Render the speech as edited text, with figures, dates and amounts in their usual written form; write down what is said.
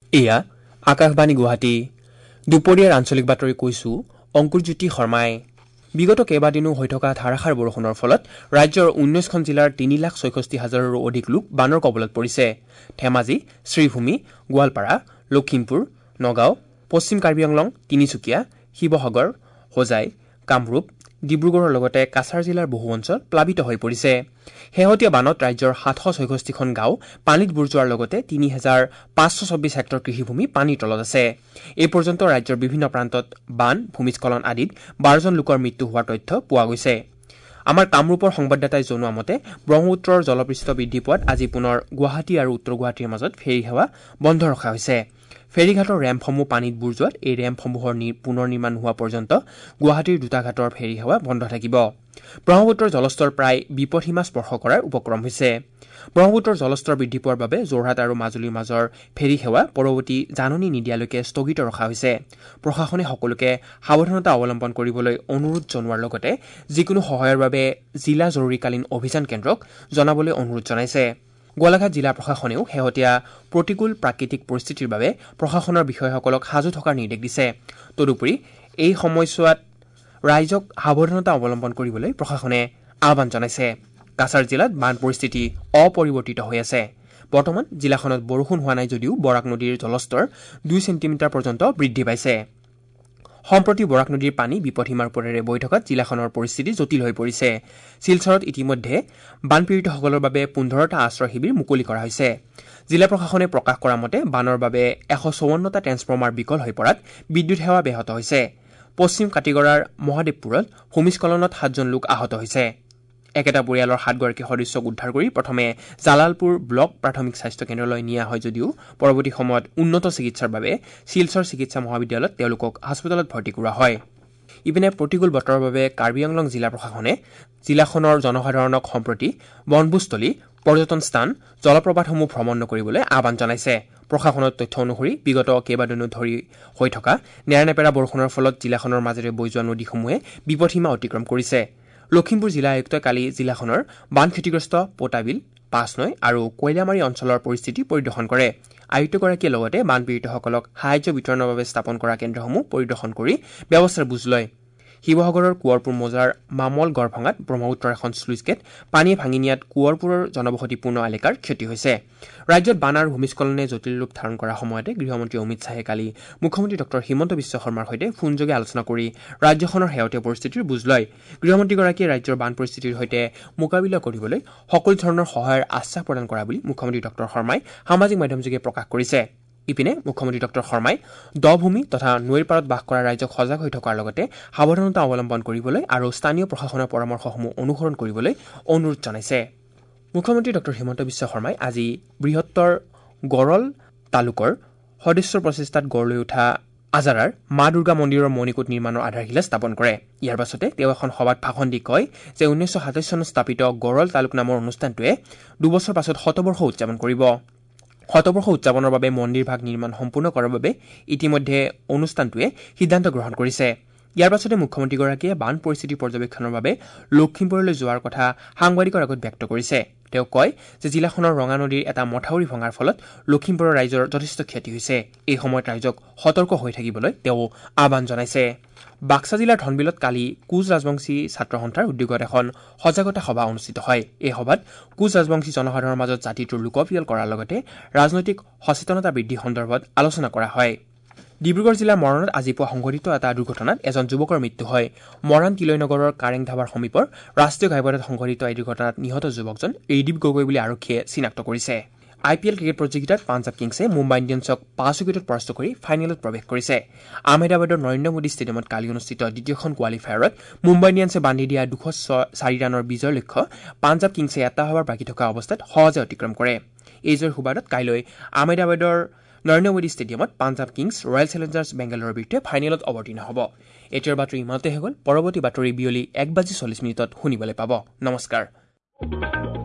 এয়া আকাশবাণী গুৱাহাটী দুপৰীয়াৰ আঞ্চলিক বাতৰি কৈছো অংকুৰজ্যোতি শৰ্মাই। বিগত কেইবাদিনো হৈ থকা ধাৰাসাৰ বৰষুণৰ ফলত ৰাজ্যৰ 19খন জিলাৰ 3,66,000ৰো অধিক লোক বানৰ কবলত পৰিছে। ধেমাজি, শ্ৰীভূমি, গোৱালপাৰা, লখিমপুৰ, নগাঁও, পশ্চিম কাৰ্বি আংলং, তিনিচুকীয়া, শিৱসাগৰ, হোজাই, কামৰূপ, ডিব্ৰুগড়ৰ লগতে কাছাৰ জিলাৰ বহু অঞ্চল প্লাবিত হৈ পৰিছে। শেহতীয়া বানত ৰাজ্যৰ 764খন গাঁও পানীত বুৰ যোৱাৰ লগতে 3,524 হেক্টৰ কৃষিভূমি পানীৰ তলত আছে। এই পৰ্যন্ত ৰাজ্যৰ বিভিন্ন প্ৰান্তত বান, ভূমিস্খলন আদিত 12জন লোকৰ মৃত্যু হোৱাৰ তথ্য পোৱা গৈছে। আমাৰ কামৰূপৰ সংবাদদাতাই জনোৱা মতে ব্ৰহ্মপুত্ৰৰ জলপৃষ্ঠ বৃদ্ধি পোৱাত আজি পুনৰ গুৱাহাটী আৰু উত্তৰ গুৱাহাটীৰ মাজত ফেৰী সেৱা বন্ধ ৰখা হৈছে। ফেৰীঘাটৰ ৰেম্পসমূহ পানীত বুৰ যোৱাত এই ৰেম্পসমূহৰ পুনৰ নিৰ্মাণ হোৱা পৰ্যন্ত গুৱাহাটীৰ দুটা ঘাটৰ ফেৰী সেৱা বন্ধ থাকিব। ব্ৰহ্মপুত্ৰৰ জলস্তৰ প্ৰায় বিপদসীমা স্পৰ্শ কৰাৰ উপক্ৰম হৈছে। ব্ৰহ্মপুত্ৰৰ জলস্তৰ বৃদ্ধি পোৱাৰ বাবে যোৰহাট আৰু মাজুলীৰ মাজৰ ফেৰী সেৱা পৰৱৰ্তী জাননী নিদিয়ালৈকে স্থগিত ৰখা হৈছে। প্ৰশাসনে সকলোকে সাৱধানতা অৱলম্বন কৰিবলৈ অনুৰোধ জনোৱাৰ লগতে যিকোনো সহায়ৰ বাবে জিলা জৰুৰীকালীন অভিযান কেন্দ্ৰক জনাবলৈ অনুৰোধ জনাইছে। গোলাঘাট জিলা প্ৰশাসনেও শেহতীয়া প্ৰতিকূল প্ৰাকৃতিক পৰিস্থিতিৰ বাবে প্ৰশাসনৰ বিষয়াসকলক সাজু থকাৰ নিৰ্দেশ দিছে। তদুপৰি এই সময়ছোৱাত ৰাইজক সাৱধানতা অৱলম্বন কৰিবলৈ প্ৰশাসনে আহ্বান জনাইছে। কাছাৰ জিলাত বান পৰিস্থিতি অপৰিৱৰ্তিত হৈ আছে। বৰ্তমান জিলাখনত বৰষুণ হোৱা নাই যদিও বৰাক নদীৰ জলস্তৰ 2 ছেণ্টিমিটাৰ পৰ্যন্ত বৃদ্ধি পাইছে। সম্প্ৰতি বৰাক নদীৰ পানী বিপদসীমাৰ ওপৰেৰে বৈ থকাত জিলাখনৰ পৰিস্থিতি জটিল হৈ পৰিছে। শিলচৰত ইতিমধ্যে বানপীড়িতসকলৰ বাবে 15টা আশ্ৰয় শিবিৰ মুকলি কৰা হৈছে। জিলা প্ৰশাসনে প্ৰকাশ কৰা মতে বানৰ বাবে 154টা ট্ৰেন্সফৰ্মাৰ বিকল হৈ পৰাত বিদ্যুৎ সেৱা ব্যাহত হৈছে। পশ্চিম কাটিগড়াৰ মহাদেৱপুৰত ভূমিস্খলনত 7জন লোক আহত হৈছে। একেটা পৰিয়ালৰ 7গৰাকী সদস্যক উদ্ধাৰ কৰি প্ৰথমে জালালপুৰ ব্লক প্ৰাথমিক স্বাস্থ্য কেন্দ্ৰলৈ নিয়া হয় যদিও পৰৱৰ্তী সময়ত উন্নত চিকিৎসাৰ বাবে শিলচৰ চিকিৎসা মহাবিদ্যালয়ত তেওঁলোকক হাস্পতালত ভৰ্তি কৰোৱা হয়। ইপিনে প্ৰতিকূল বতৰৰ বাবে কাৰ্বি আংলং জিলা প্ৰশাসনে জিলাখনৰ জনসাধাৰণক সম্প্ৰতি বনভোজস্থলী, পৰ্যটন স্থান, জলপ্ৰপাতসমূহ ভ্ৰমণ নকৰিবলৈ আহ্বান জনাইছে। প্ৰশাসনৰ তথ্য অনুসৰি বিগত কেইবাদিনো ধৰি হৈ থকা নেৰানেপেৰা বৰষুণৰ ফলত জিলাখনৰ মাজেৰে বৈ যোৱা নদীসমূহে বিপদসীমা অতিক্ৰম কৰিছে। লখিমপুৰ জিলা আয়ুক্তই কালি জিলাখনৰ বান ক্ষতিগ্ৰস্ত পোটাবিল, পাঁচনৈ আৰু কয়লামাৰী অঞ্চলৰ পৰিস্থিতি পৰিদৰ্শন কৰে। আয়ুক্তগৰাকীয়ে লগতে বানপীড়িতসকলক সাহায্য বিতৰণৰ বাবে স্থাপন কৰা কেন্দ্ৰসমূহ পৰিদৰ্শন কৰি ব্যৱস্থাৰ বুজ লয়। শিৱসাগৰৰ কোঁৱৰপুৰ মৌজাৰ মামল গড়ভঙাত ব্ৰহ্মপুত্ৰৰ এখন শ্লুইচ গেট পানীয়ে ভাঙি নিয়াত কোঁৱৰপুৰৰ জনবসতিপূৰ্ণ এলেকাৰ ক্ষতি হৈছে। ৰাজ্যত বান আৰু ভূমিস্খলনে জটিল ৰূপ ধাৰণ কৰাৰ সময়তে গৃহমন্ত্ৰী অমিত শ্বাহে কালি মুখ্যমন্ত্ৰী ডঃ হিমন্ত বিশ্ব শৰ্মাৰ সৈতে ফোনযোগে আলোচনা কৰি ৰাজ্যখনৰ শেহতীয়া পৰিস্থিতিৰ বুজ লয়। গৃহমন্ত্ৰীগৰাকীয়ে ৰাজ্যৰ বান পৰিস্থিতিৰ সৈতে মোকাবিলা কৰিবলৈ সকলো ধৰণৰ সহায়ৰ আশ্বাস প্ৰদান কৰা বুলি মুখ্যমন্ত্ৰী ডঃ শৰ্মাই সামাজিক মাধ্যমযোগে প্ৰকাশ কৰিছে। ইপিনে মুখ্যমন্ত্ৰী ডঃ শৰ্মাই দভূমি তথা নৈৰ পাৰত বাস কৰা ৰাইজক সজাগ হৈ থকাৰ লগতে সাৱধানতা অৱলম্বন কৰিবলৈ আৰু স্থানীয় প্ৰশাসনৰ পৰামৰ্শসমূহ অনুসৰণ কৰিবলৈ অনুৰোধ জনাইছে। মুখ্যমন্ত্ৰী ডঃ হিমন্ত বিশ্ব শৰ্মাই আজি বৃহত্তৰ গড়ল তালুকৰ সদস্যৰ প্ৰচেষ্টাত গঢ় লৈ উঠা আজাৰাৰ মা দুৰ্গা মন্দিৰৰ মণিকূট নিৰ্মাণৰ আধাৰশিলা স্থাপন কৰে। ইয়াৰ পাছতে তেওঁ এখন সভাত ভাষণ দি কয় যে 1927 চনত স্থাপিত গড়ল তালুক নামৰ অনুষ্ঠানটোৱে 2 বছৰ পাছত 100 বৰ্ষ উদযাপন কৰিব। 100 বৰ্ষ উদযাপনৰ বাবে মন্দিৰ ভাগ নিৰ্মাণ সম্পূৰ্ণ কৰাৰ বাবে ইতিমধ্যে অনুষ্ঠানটোৱে সিদ্ধান্ত গ্ৰহণ কৰিছে। ইয়াৰ পাছতে মুখ্যমন্ত্ৰীগৰাকীয়ে বান পৰিস্থিতি পৰ্যবেক্ষণৰ বাবে লখিমপুৰলৈ যোৱাৰ কথা সাংবাদিকৰ আগত ব্যক্ত কৰিছে। তেওঁ কয় যে জিলাখনৰ ৰঙা নদীৰ এটা মথাউৰি ভঙাৰ ফলত লখিমপুৰৰ ৰাইজৰ যথেষ্ট ক্ষতি হৈছে। এই সময়ত ৰাইজক সতৰ্ক হৈ থাকিবলৈ তেওঁ আহ্বান জনাইছে। বাক্সা জিলাৰ ধনবিলত কালি কোচ ৰাজবংশী ছাত্ৰ সন্থাৰ উদ্যোগত এখন সজাগতা সভা অনুষ্ঠিত হয়। এই সভাত কোচ ৰাজবংশী জনসাধাৰণৰ মাজত জাতিটোৰ লোকপিয়ল কৰাৰ লগতে ৰাজনৈতিক সচেতনতা বৃদ্ধি সন্দৰ্ভত আলোচনা কৰা হয়। ডিব্ৰুগড় জিলাৰ মৰাণত আজি পুৱা সংঘটিত এটা দুৰ্ঘটনাত এজন যুৱকৰ মৃত্যু হয়। মৰাণ তিলৈনগৰৰ কাৰেং ধাবাৰ সমীপৰ ৰাষ্ট্ৰীয় ঘাইপথত সংঘটিত এই দুৰ্ঘটনাত নিহত যুৱকজন ৰিদীপ গগৈ বুলি আৰক্ষীয়ে চিনাক্ত কৰিছে। IPL ক্ৰিকেট প্ৰতিযোগিতাত পাঞ্জাৱ কিংছে মুম্বাই ইণ্ডিয়ানছক 5 উইকেটত পৰাস্ত কৰি ফাইনেলত প্ৰৱেশ কৰিছে। আহমেদাবাদৰ নৰেন্দ্ৰ মোদী ষ্টেডিয়ামত কালি অনুষ্ঠিত দ্বিতীয়খন কোৱালিফায়াৰত মুম্বাই ইণ্ডিয়ানছে বান্ধি দিয়া 204 ৰানৰ বিজয়ৰ লক্ষ্য পাঞ্জাৱ কিংছে এটা অভাৰ বাকী থকা অৱস্থাত সহজে অতিক্ৰম কৰে। এই জয়ৰ সুবাদত কাইলৈ আহমেদাবাদৰ নৰেন্দ্ৰ মোদী ষ্টেডিয়ামত পাঞ্জাৱ কিংছ ৰয়েল চেলেঞ্জাৰ্ছ বেংগালুৰুৰ বিৰুদ্ধে ফাইনেলত অৱতীৰ্ণ হ'ব। এতিয়াৰ বাতৰি ইমানতে হৈ গ'ল। পৰৱৰ্তী বাতৰি বিয়লি 1:40 শুনিবলৈ পাব। নমস্কাৰ।